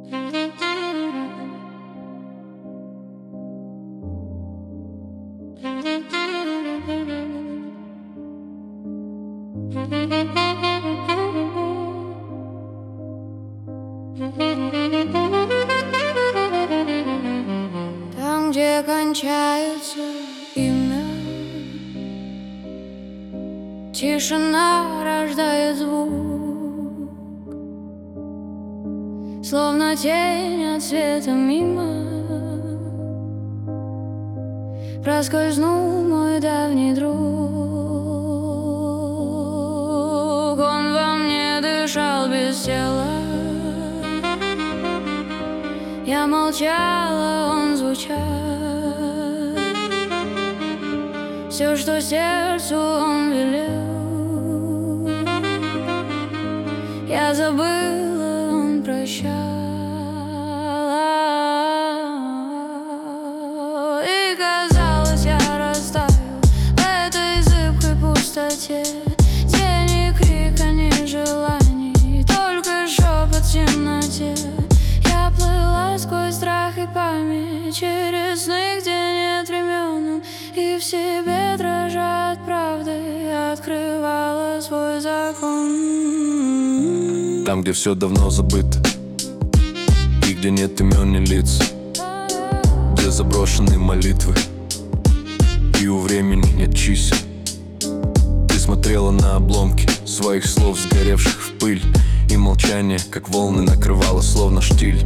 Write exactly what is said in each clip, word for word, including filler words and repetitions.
Там, где кончается имя, тишина рождает звук, словно тень от света мимо. Проскользнул мой давний друг. Он во мне дышал без тела. Я молчала, он звучал. Все, что сердцу он велел, я забыла, он прощал. И казалось, я растаял в этой зыбкой пустоте. Тени, крика, ни желаний, только шепот в темноте. Я плыла сквозь страх и память, через сны, где нет времен, и в себе дрожат правды, открывала свой закон. Там, где все давно забыто, и где нет имен, ни лиц, где заброшены молитвы, и у времени нет чисел. Ты смотрела на обломки своих слов, сгоревших в пыль, и молчание, как волны, накрывало словно штиль.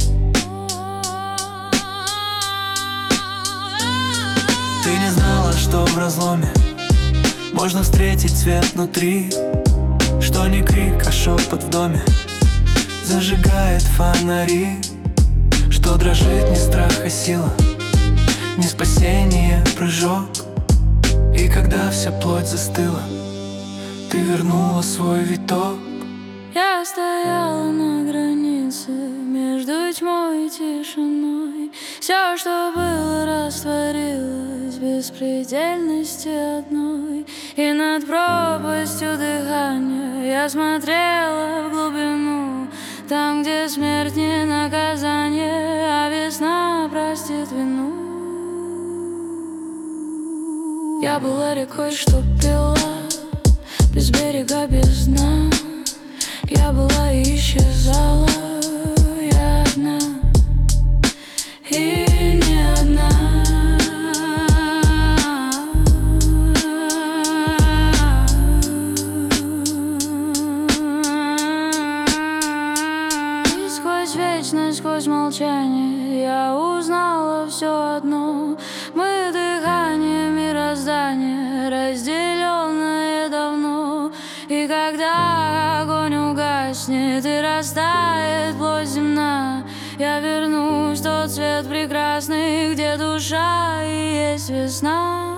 Ты не знала, что в разломе можно встретить свет внутри, что не крик, а шепот в доме зажигает фонари, что дрожит не страх, а сила, не спасение, прыжок. И когда вся плоть застыла, ты вернула свой виток. Я стояла на границе между тьмой и тишиной. Все, что было, растворилось в беспредельности одной. И над пропастью дыхания я смотрела в глубину, там, где смерть не наказание, а весна простит вину. Я была рекой, что пила без берега, без дна. Я была и исчезала, я одна, и не одна. И сквозь вечность, сквозь молчание я узнала все одно. Мы дыхание мироздания, разделенное давно. И когда огонь угаснет и растает плоть земна, я вернусь в тот свет прекрасный, где душа и есть весна.